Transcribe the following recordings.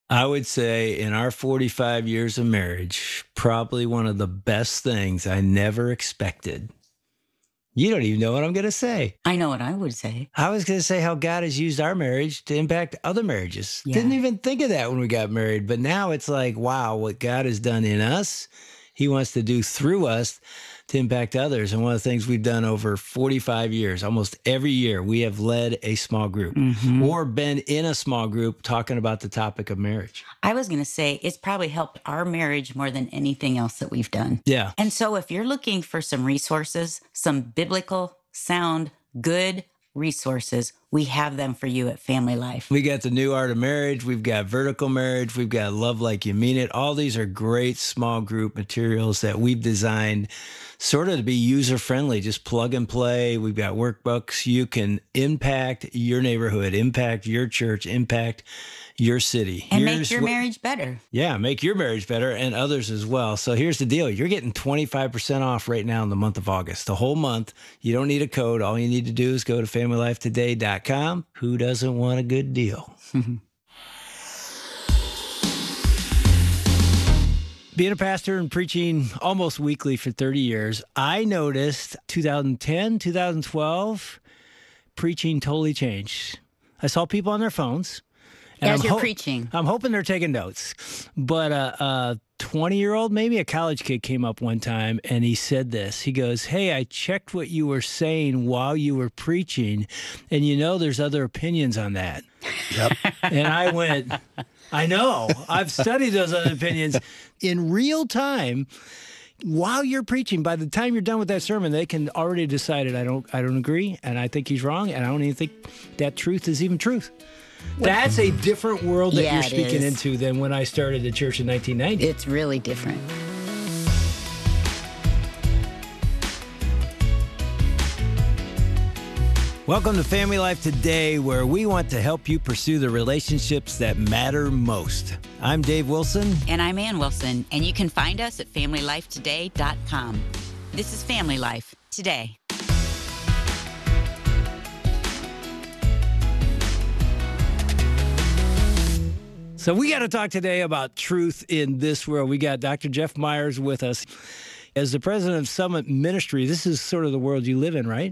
I would say in our 45 years of marriage, probably one of the best things I never expected. You don't even know what I'm going to say. I know what I would say. I was going to say how God has used our marriage to impact other marriages. Yeah. Didn't even think of that when we got married. But now it's like, wow, what God has done in us, he wants to do through us to impact others. And one of the things we've done over 45 years, almost every year, we have led a small group or been in a small group talking about the topic of marriage. I was going to say it's probably helped our marriage more than anything else that we've done. Yeah. And so if you're looking for some resources, some biblical, sound, good resources, we have them for you at Family Life. We got the New Art of Marriage. We've got Vertical Marriage. We've got Love Like You Mean It. All these are great small group materials that we've designed sort of to be user-friendly, just plug and play. We've got workbooks. You can impact your neighborhood, impact your church, impact your city. And make your marriage better. Yeah, make your marriage better and others as well. So here's the deal. You're getting 25% off right now in the month of August, the whole month. You don't need a code. All you need to do is go to familylifetoday.com. Who doesn't want a good deal? Being a pastor and preaching almost weekly for 30 years, I noticed 2010, 2012, preaching totally changed. I saw people on their phones. As you're preaching. I'm hoping they're taking notes. But a 20-year-old, maybe a college kid, came up one time and he said this. He goes, "Hey, I checked what you were saying while you were preaching, and there's other opinions on that." Yep. And I went, I know. I've studied those other opinions in real time. While you're preaching, by the time you're done with that sermon, they can already decide I don't agree, and I think he's wrong, and I don't even think that truth is even truth. That's a different world that you're speaking into than when I started the church in 1990. It's really different. Welcome to Family Life Today, where we want to help you pursue the relationships that matter most. I'm Dave Wilson. And I'm Ann Wilson, and you can find us at familylifetoday.com. This is Family Life Today. So we got to talk today about truth in this world. We got Dr. Jeff Myers with us. As the president of Summit Ministry, this is sort of the world you live in, right?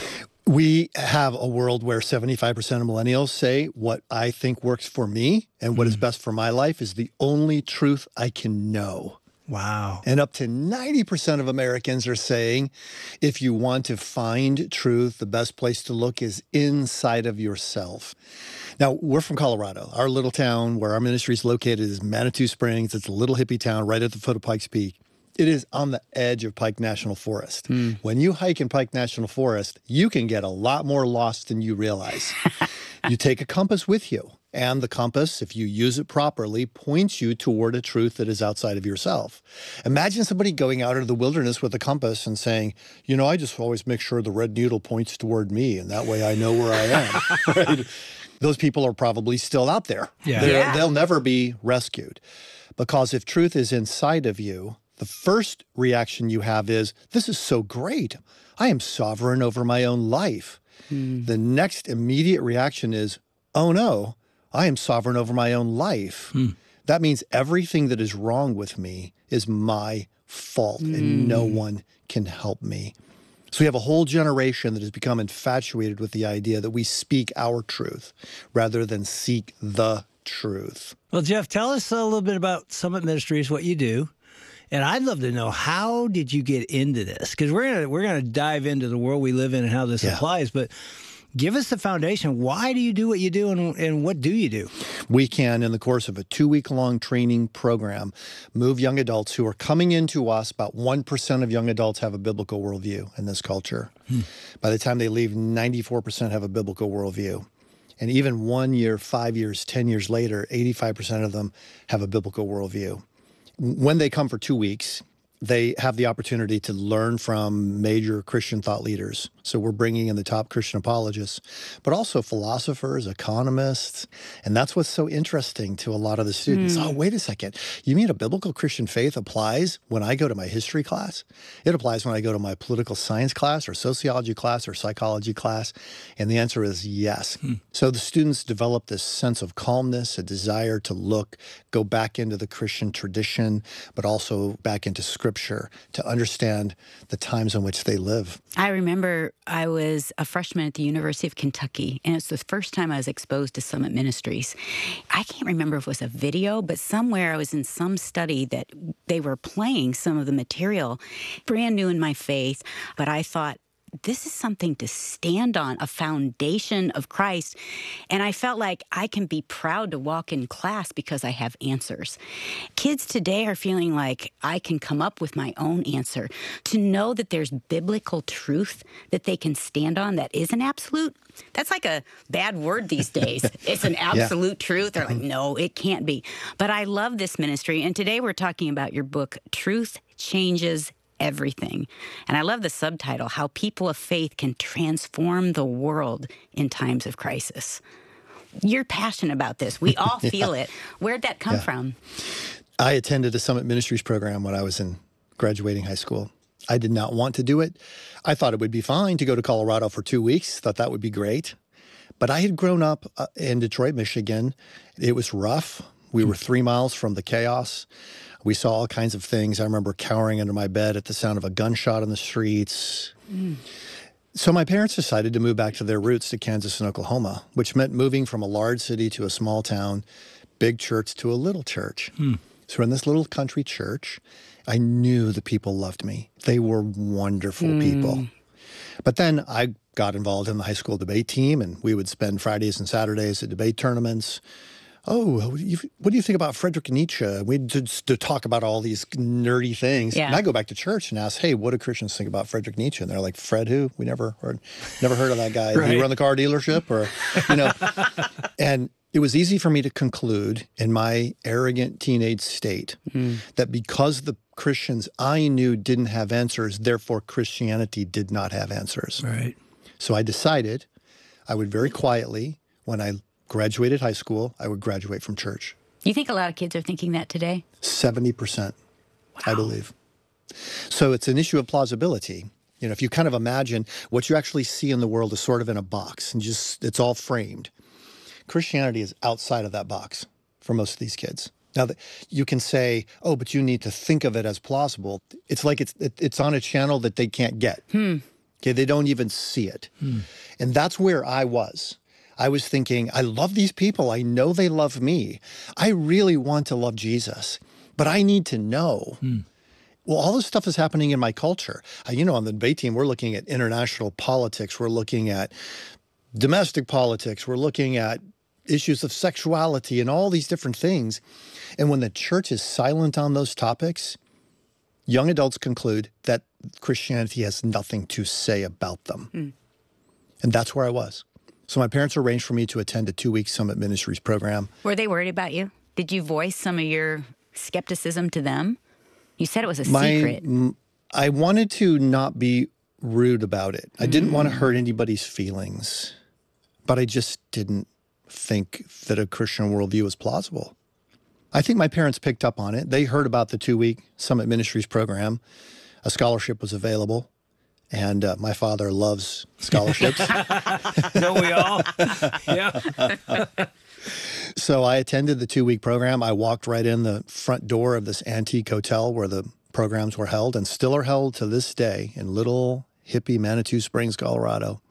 We have a world where 75% of millennials say what I think works for me and what is best for my life is the only truth I can know. Wow. And up to 90% of Americans are saying if you want to find truth, the best place to look is inside of yourself. Now, we're from Colorado. Our little town where our ministry is located is Manitou Springs. It's a little hippie town right at the foot of Pikes Peak. It is on the edge of Pike National Forest. When you hike in Pike National Forest, you can get a lot more lost than you realize. You take a compass with you, and the compass, if you use it properly, points you toward a truth that is outside of yourself. Imagine somebody going out into the wilderness with a compass and saying, I just always make sure the red needle points toward me, and that way I know where I am. Right? Those people are probably still out there. Yeah. They'll never be rescued. Because if truth is inside of you, the first reaction you have is, this is so great. I am sovereign over my own life. The next immediate reaction is, oh no, I am sovereign over my own life. That means everything that is wrong with me is my fault and no one can help me. So we have a whole generation that has become infatuated with the idea that we speak our truth rather than seek the truth. Well, Jeff, tell us a little bit about Summit Ministries, what you do. And I'd love to know, how did you get into this? Because we're gonna dive into the world we live in and how this applies. But give us the foundation. Why do you do what you do, and what do you do? We can, in the course of a 2-week-long training program, move young adults who are coming into us. About 1% of young adults have a biblical worldview in this culture. By the time they leave, 94% have a biblical worldview. And even 1 year, 5 years, 10 years later, 85% of them have a biblical worldview. When they come for 2 weeks, they have the opportunity to learn from major Christian thought leaders. So we're bringing in the top Christian apologists, but also philosophers, economists. And that's what's so interesting to a lot of the students. Oh, wait a second. You mean a biblical Christian faith applies when I go to my history class? It applies when I go to my political science class or sociology class or psychology class. And the answer is yes. So the students develop this sense of calmness, a desire to look, go back into the Christian tradition, but also back into Scripture to understand the times in which they live. I remember I was a freshman at the University of Kentucky, and it's the first time I was exposed to Summit Ministries. I can't remember if it was a video, but somewhere I was in some study that they were playing some of the material. Brand new in my faith, but I thought, this is something to stand on, a foundation of Christ. And I felt like I can be proud to walk in class because I have answers. Kids today are feeling like I can come up with my own answer. To know that there's biblical truth that they can stand on that is an absolute, that's like a bad word these days. It's an absolute truth. They're like, no, it can't be. But I love this ministry. And today we're talking about your book, Truth Changes Everything. And I love the subtitle, How People of Faith Can Transform the World in Times of Crisis. You're passionate about this. We all feel it. Where'd that come from? I attended a Summit Ministries program when I was in graduating high school. I did not want to do it. I thought it would be fine to go to Colorado for 2 weeks, thought that would be great. But I had grown up in Detroit, Michigan. It was rough. We were 3 miles from the chaos. We saw all kinds of things. I remember cowering under my bed at the sound of a gunshot on the streets. So my parents decided to move back to their roots to Kansas and Oklahoma, which meant moving from a large city to a small town, big church to a little church. So in this little country church, I knew the people loved me. They were wonderful people. But then I got involved in the high school debate team, and we would spend Fridays and Saturdays at debate tournaments. Oh, what do you think about Friedrich Nietzsche? We'd just to talk about all these nerdy things. Yeah. And I go back to church and ask, hey, what do Christians think about Friedrich Nietzsche? And they're like, Fred who? We never heard of that guy. Did he run the car dealership? Or, And it was easy for me to conclude in my arrogant teenage state that because the Christians I knew didn't have answers, therefore Christianity did not have answers. Right. So I decided I would very quietly, when I graduated high school, I would graduate from church. You think a lot of kids are thinking that today? 70%, I believe. So it's an issue of plausibility. If you kind of imagine what you actually see in the world is sort of in a box and just it's all framed. Christianity is outside of that box for most of these kids. Now, you can say, oh, but you need to think of it as plausible. It's like it's on a channel that they can't get. Okay, they don't even see it. And that's where I was. I was thinking, I love these people. I know they love me. I really want to love Jesus, but I need to know. Well, all this stuff is happening in my culture. On the debate team, we're looking at international politics. We're looking at domestic politics. We're looking at issues of sexuality and all these different things. And when the church is silent on those topics, young adults conclude that Christianity has nothing to say about them. And that's where I was. So my parents arranged for me to attend a 2-week Summit Ministries program. Were they worried about you? Did you voice some of your skepticism to them? You said it was a secret. I wanted to not be rude about it. I didn't want to hurt anybody's feelings, but I just didn't think that a Christian worldview was plausible. I think my parents picked up on it. They heard about the 2-week Summit Ministries program. A scholarship was available. And my father loves scholarships. Don't we all? Yeah. So I attended the 2-week program. I walked right in the front door of this antique hotel where the programs were held and still are held to this day in little hippie Manitou Springs, Colorado.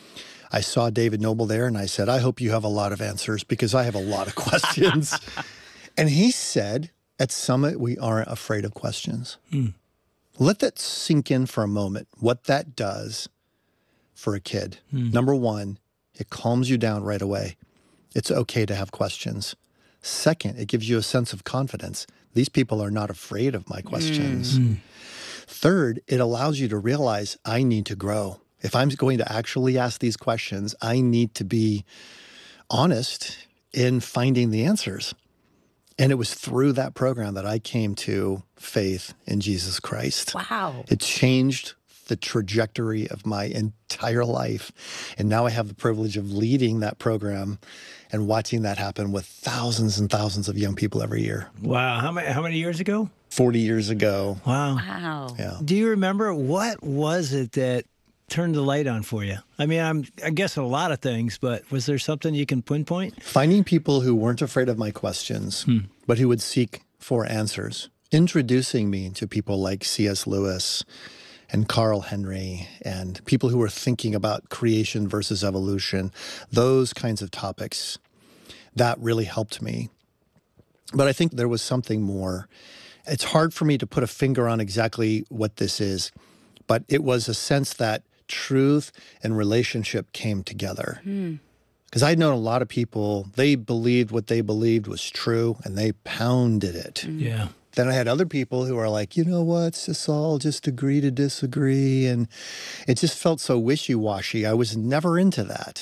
I saw David Noble there and I said, I hope you have a lot of answers because I have a lot of questions. And he said, at Summit, we aren't afraid of questions. Let that sink in for a moment, what that does for a kid. Number one, it calms you down right away. It's okay to have questions. Second, it gives you a sense of confidence. These people are not afraid of my questions. Third, it allows you to realize I need to grow. If I'm going to actually ask these questions, I need to be honest in finding the answers. And it was through that program that I came to faith in Jesus Christ. Wow. It changed the trajectory of my entire life. And now I have the privilege of leading that program and watching that happen with thousands and thousands of young people every year. Wow. How many years ago? 40 years ago. Wow. Wow. Yeah. Do you remember what was it that turned the light on for you? I mean, I guess a lot of things, but was there something you can pinpoint? Finding people who weren't afraid of my questions, but who would seek for answers. Introducing me to people like C.S. Lewis and Carl Henry and people who were thinking about creation versus evolution, those kinds of topics, that really helped me. But I think there was something more. It's hard for me to put a finger on exactly what this is, but it was a sense that truth and relationship came together. Because I'd known a lot of people, they believed what they believed was true, and they pounded it. Yeah. Then I had other people who are like, you know what, it's just all just agree to disagree. And it just felt so wishy-washy. I was never into that.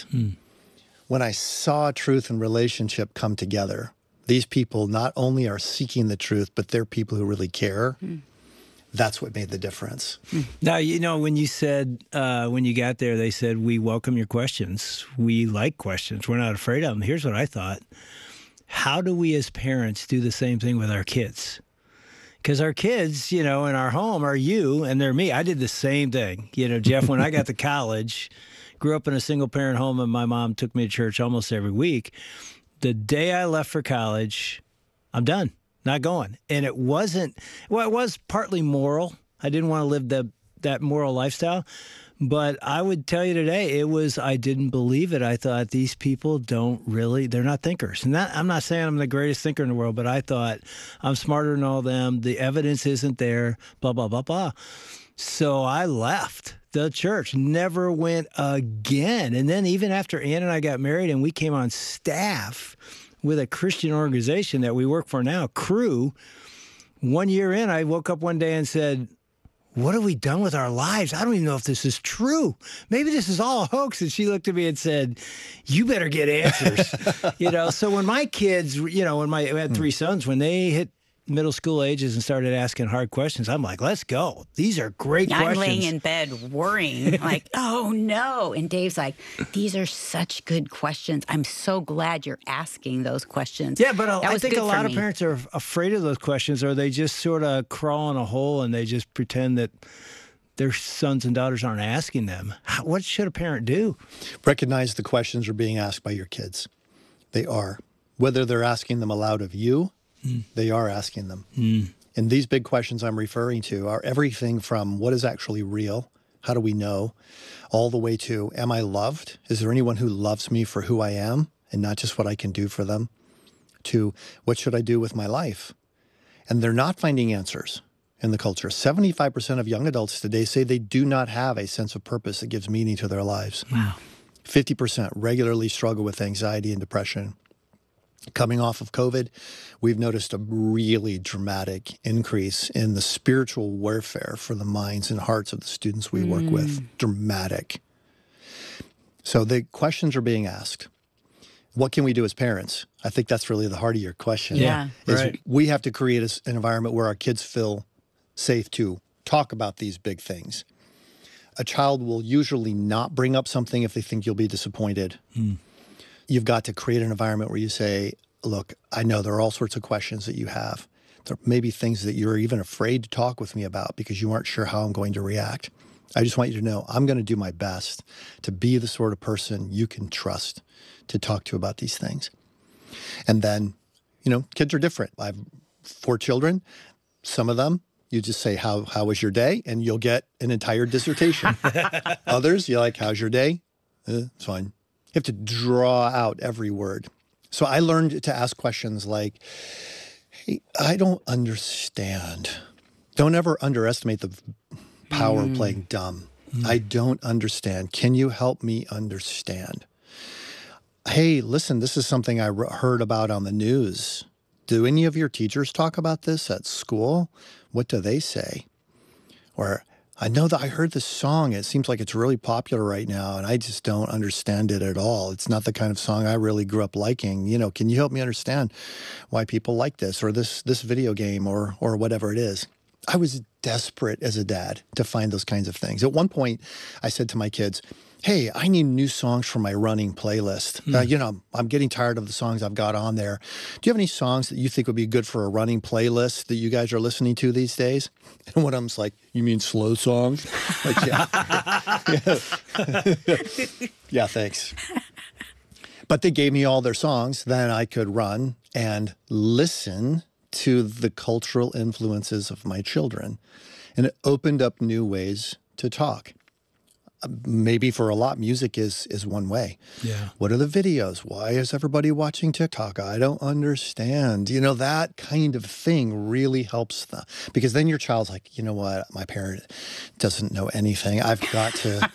When I saw truth and relationship come together, these people not only are seeking the truth, but they're people who really care. That's what made the difference. Now, you know, when you said, when you got there, they said, we welcome your questions. We like questions. We're not afraid of them. Here's what I thought. How do we as parents do the same thing with our kids? Because our kids, you know, in our home are you and they're me. I did the same thing. You know, Jeff, when I got to college, grew up in a single parent home and my mom took me to church almost every week. The day I left for college, I'm done, not going. And it wasn't, well, it was partly moral. I didn't want to live that moral lifestyle. But I would tell you today, it was, I didn't believe it. I thought these people don't really, they're not thinkers. And I'm not saying I'm the greatest thinker in the world, but I thought I'm smarter than all them. The evidence isn't there, blah, blah, blah, blah. So I left the church, never went again. And then even after Ann and I got married and we came on staff with a Christian organization that we work for now, Cru, 1 year in, I woke up one day and said, what have we done with our lives? I don't even know if this is true. Maybe this is all a hoax. And she looked at me and said, you better get answers. You know, so when my kids, you know, I had three sons, when they hit middle school ages and started asking hard questions, I'm like, let's go. These are great questions. I'm laying in bed worrying, like, oh no. And Dave's like, these are such good questions. I'm so glad you're asking those questions. Yeah, but I think a lot of parents are afraid of those questions, or they just sort of crawl in a hole and they just pretend that their sons and daughters aren't asking them. What should a parent do? Recognize the questions are being asked by your kids. They are. Whether they're asking them aloud of you, they are asking them. And these big questions I'm referring to are everything from what is actually real, how do we know, all the way to, am I loved? Is there anyone who loves me for who I am and not just what I can do for them? To, what should I do with my life? And they're not finding answers in the culture. 75% of young adults today say they do not have a sense of purpose that gives meaning to their lives. Wow. 50% regularly struggle with anxiety and depression. Coming off of COVID, we've noticed a really dramatic increase in the spiritual warfare for the minds and hearts of the students we work with. Dramatic. So the questions are being asked. What can we do as parents? I think that's really the heart of your question. Yeah. Right. We have to create an environment where our kids feel safe to talk about these big things. A child will usually not bring up something if they think you'll be disappointed. You've got to create an environment where you say, look, I know there are all sorts of questions that you have. There may be things that you're even afraid to talk with me about because you aren't sure how I'm going to react. I just want you to know I'm going to do my best to be the sort of person you can trust to talk to about these things. And then, you know, kids are different. I have 4 children. Some of them, you just say, how was your day? And you'll get an entire dissertation. Others, you're like, how's your day? It's fine. You have to draw out every word. So I learned to ask questions like, hey, I don't understand. Don't ever underestimate the power of playing dumb. I don't understand. Can you help me understand? Hey, listen, this is something I heard about on the news. Do any of your teachers talk about this at school? What do they say? Or I know that I heard this song. It seems like it's really popular right now, and I just don't understand it at all. It's not the kind of song I really grew up liking. You know, can you help me understand why people like this or this video game or whatever it is? I was desperate as a dad to find those kinds of things. At one point, I said to my kids, hey, I need new songs for my running playlist. You know, I'm getting tired of the songs I've got on there. Do you have any songs that you think would be good for a running playlist that you guys are listening to these days? And one of them's like, you mean slow songs? Like, yeah. Yeah, thanks. But they gave me all their songs. Then I could run and listen to the cultural influences of my children. And it opened up new ways to talk. Maybe for a lot, music is one way. Yeah. What are the videos? Why is everybody watching TikTok? I don't understand. You know, that kind of thing really helps them. Because then your child's like, you know what? My parent doesn't know anything. I've got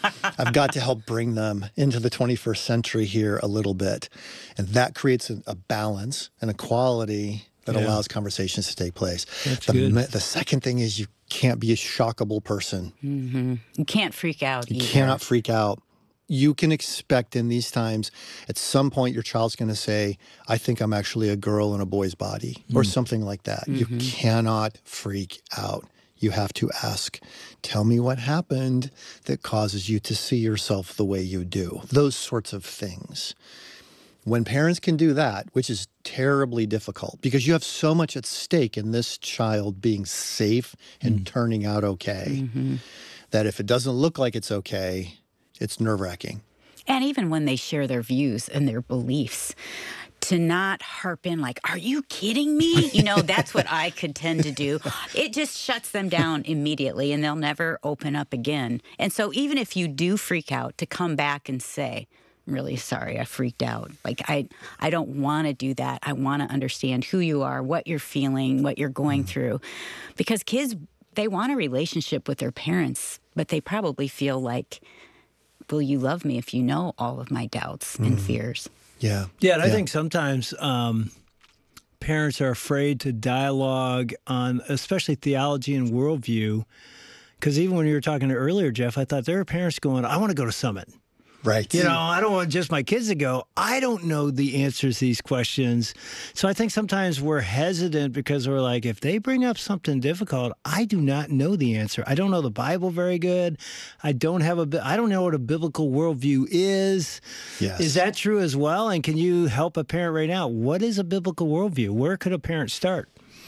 to help bring them into the 21st century here a little bit. And that creates a balance and a quality that allows conversations to take place. That's good. The second thing is you can't be a shockable person. Mm-hmm. You can't freak out You either. cannot freak out. You can expect in these times, at some point, your child's going to say, I think I'm actually a girl in a boy's body, or something like that. You cannot freak out. You have to ask, tell me what happened that causes you to see yourself the way you do. Those sorts of things. When parents can do that, which is terribly difficult because you have so much at stake in this child being safe and turning out okay, that if it doesn't look like it's okay, it's nerve-wracking. And even when they share their views and their beliefs, to not harp in like, are you kidding me? You know, that's what I could tend to do. It just shuts them down immediately and they'll never open up again. And so even if you do freak out, to come back and say, I'm really sorry, I freaked out. Like, I don't want to do that. I want to understand who you are, what you're feeling, what you're going through. Because kids, they want a relationship with their parents, but they probably feel like, will you love me if you know all of my doubts and fears? Yeah. Yeah, and I think sometimes parents are afraid to dialogue on, especially theology and worldview, because even when you were talking earlier, Jeff, I thought there are parents going, I want to go to Summit. Right. You know, I don't want just my kids to go, I don't know the answers to these questions. So I think sometimes we're hesitant because we're like, if they bring up something difficult, I do not know the answer. I don't know the Bible very good. I don't know what a biblical worldview is. Yes. Is that true as well? And can you help a parent right now? What is a biblical worldview? Where could a parent start?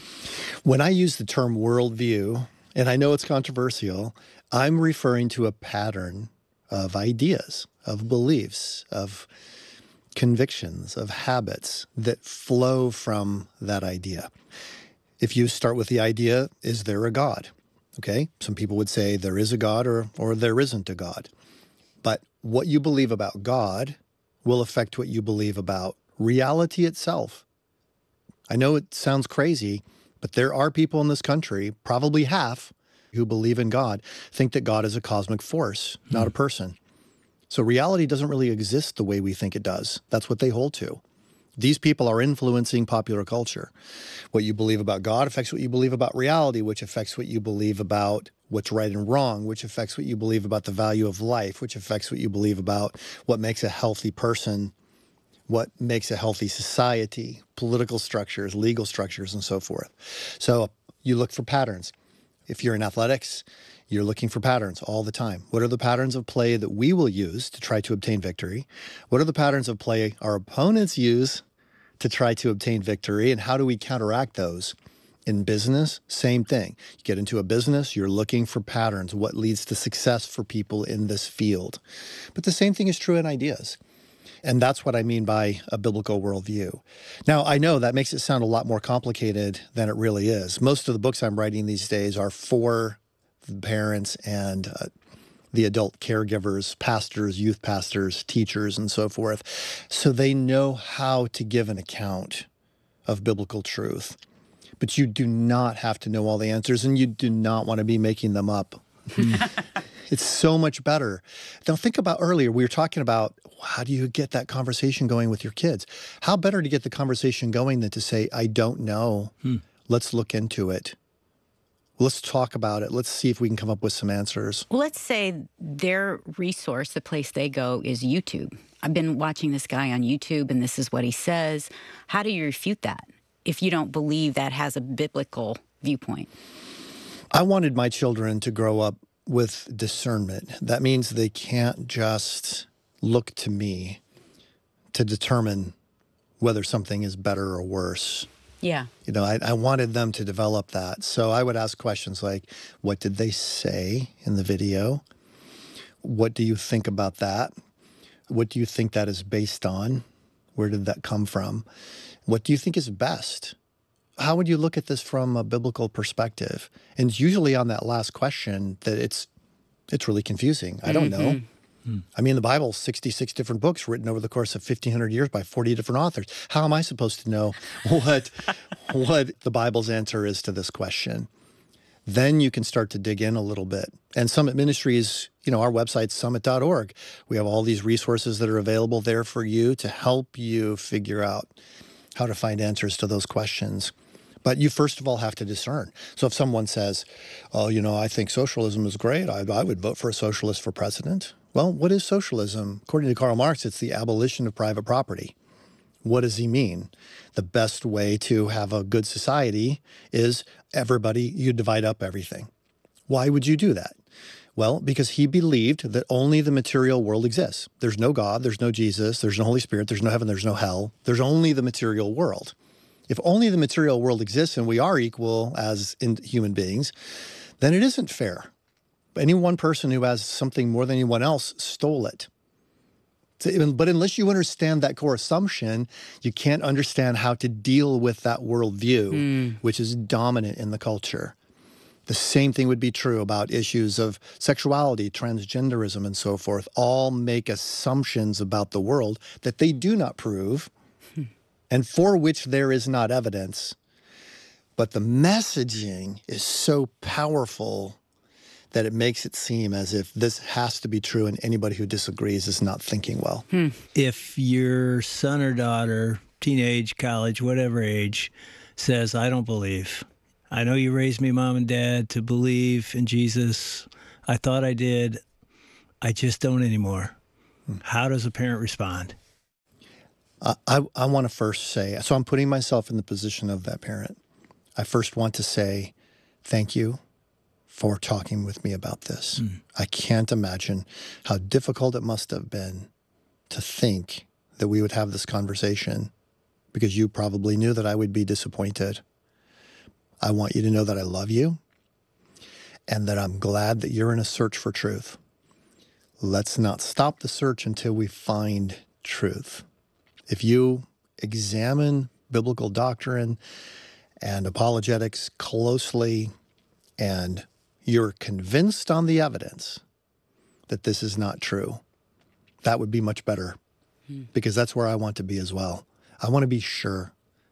When I use the term worldview, and I know it's controversial, I'm referring to a pattern of ideas, of beliefs, of convictions, of habits that flow from that idea. If you start with the idea, is there a God? Okay, some people would say there is a God or there isn't a God. But what you believe about God will affect what you believe about reality itself. I know it sounds crazy, but there are people in this country, probably half, who believe in God, think that God is a cosmic force, not a person. So reality doesn't really exist the way we think it does. That's what they hold to. These people are influencing popular culture. What you believe about God affects what you believe about reality, which affects what you believe about what's right and wrong, which affects what you believe about the value of life, which affects what you believe about what makes a healthy person, what makes a healthy society, political structures, legal structures, and so forth. So you look for patterns. If you're in athletics, you're looking for patterns all the time. What are the patterns of play that we will use to try to obtain victory? What are the patterns of play our opponents use to try to obtain victory? And how do we counteract those? In business, same thing. You get into a business, you're looking for patterns, what leads to success for people in this field. But the same thing is true in ideas. And that's what I mean by a biblical worldview. Now, I know that makes it sound a lot more complicated than it really is. Most of the books I'm writing these days are for the parents and the adult caregivers, pastors, youth pastors, teachers, and so forth, so they know how to give an account of biblical truth. But you do not have to know all the answers, and you do not want to be making them up. It's so much better. Now, think about earlier, we were talking about how do you get that conversation going with your kids? How better to get the conversation going than to say, I don't know. Let's look into it. Let's talk about it. Let's see if we can come up with some answers. Well, let's say their resource, the place they go, is YouTube. I've been watching this guy on YouTube, and this is what he says. How do you refute that if you don't believe that has a biblical viewpoint? I wanted my children to grow up with discernment. That means they can't just look to me to determine whether something is better or worse. Yeah. You know, I wanted them to develop that. So I would ask questions like, what did they say in the video? What do you think about that? What do you think that is based on? Where did that come from? What do you think is best? How would you look at this from a biblical perspective? And it's usually on that last question that it's really confusing. I don't know. I mean, the Bible, 66 different books written over the course of 1,500 years by 40 different authors. How am I supposed to know what the Bible's answer is to this question? Then you can start to dig in a little bit. And Summit Ministries, you know, our website's summit.org. We have all these resources that are available there for you to help you figure out how to find answers to those questions. But you first of all have to discern. So if someone says, oh, you know, I think socialism is great, I would vote for a socialist for president. Well, what is socialism? According to Karl Marx, it's the abolition of private property. What does he mean? The best way to have a good society is you divide up everything. Why would you do that? Well, because he believed that only the material world exists. There's no God, there's no Jesus, there's no Holy Spirit, there's no heaven, there's no hell. There's only the material world. If only the material world exists and we are equal as human beings, then it isn't fair. Any one person who has something more than anyone else stole it. But unless you understand that core assumption, you can't understand how to deal with that worldview, which is dominant in the culture. The same thing would be true about issues of sexuality, transgenderism, and so forth. All make assumptions about the world that they do not prove and for which there is not evidence. But the messaging is so powerful that it makes it seem as if this has to be true and anybody who disagrees is not thinking well. If your son or daughter, teenage, college, whatever age, says, I don't believe. I know you raised me, mom and dad, to believe in Jesus. I thought I did. I just don't anymore. How does a parent respond? I want to first say, so I'm putting myself in the position of that parent. I first want to say, thank you for talking with me about this. I can't imagine how difficult it must have been to think that we would have this conversation because you probably knew that I would be disappointed. I want you to know that I love you and that I'm glad that you're in a search for truth. Let's not stop the search until we find truth. If you examine biblical doctrine and apologetics closely and you're convinced on the evidence that this is not true, that would be much better because that's where I want to be as well. I want to be sure.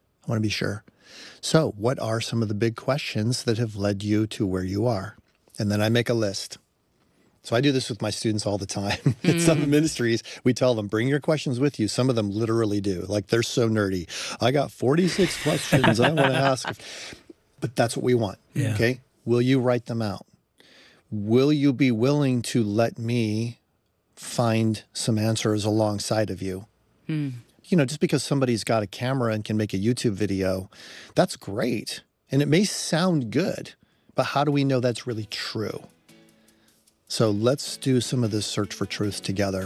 So what are some of the big questions that have led you to where you are? And then I make a list. So I do this with my students all the time. In some ministries, we tell them, bring your questions with you. Some of them literally do. Like, they're so nerdy. I got 46 questions I want to ask. But that's what we want, okay? Will you write them out? Will you be willing to let me find some answers alongside of you? You know, just because somebody's got a camera and can make a YouTube video, that's great. And it may sound good, but how do we know that's really true? So let's do some of this search for truth together.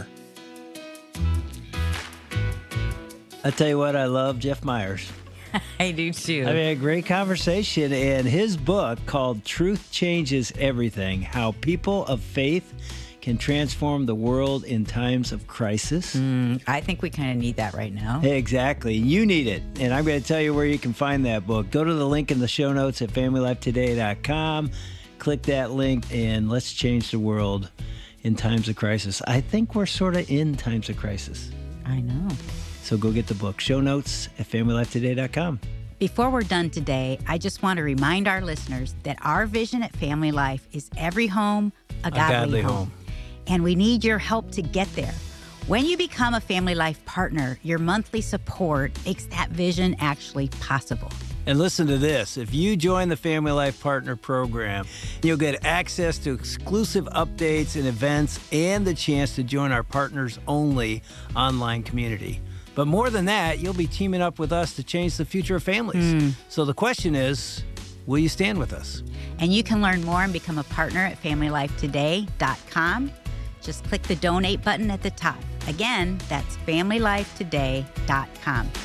I tell you what, I love Jeff Myers. I do too. I mean, a great conversation. And his book called Truth Changes Everything, How People of Faith Can Transform the World in Times of Crisis. I think we kind of need that right now. Exactly. You need it. And I'm going to tell you where you can find that book. Go to the link in the show notes at FamilyLifeToday.com. Click that link and let's change the world in times of crisis. I think we're sort of in times of crisis. I know. So go get the book. Show notes at FamilyLifeToday.com. Before we're done today, I just want to remind our listeners that our vision at Family Life is every home, a godly home. And we need your help to get there. When you become a Family Life partner, your monthly support makes that vision actually possible. And listen to this. If you join the Family Life Partner Program, you'll get access to exclusive updates and events and the chance to join our partners-only online community. But more than that, you'll be teaming up with us to change the future of families. So the question is, will you stand with us? And you can learn more and become a partner at FamilyLifeToday.com. Just click the donate button at the top. Again, that's FamilyLifeToday.com.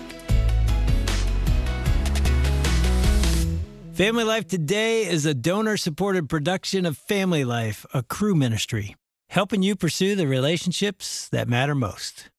Family Life Today is a donor-supported production of Family Life, a Cru ministry, helping you pursue the relationships that matter most.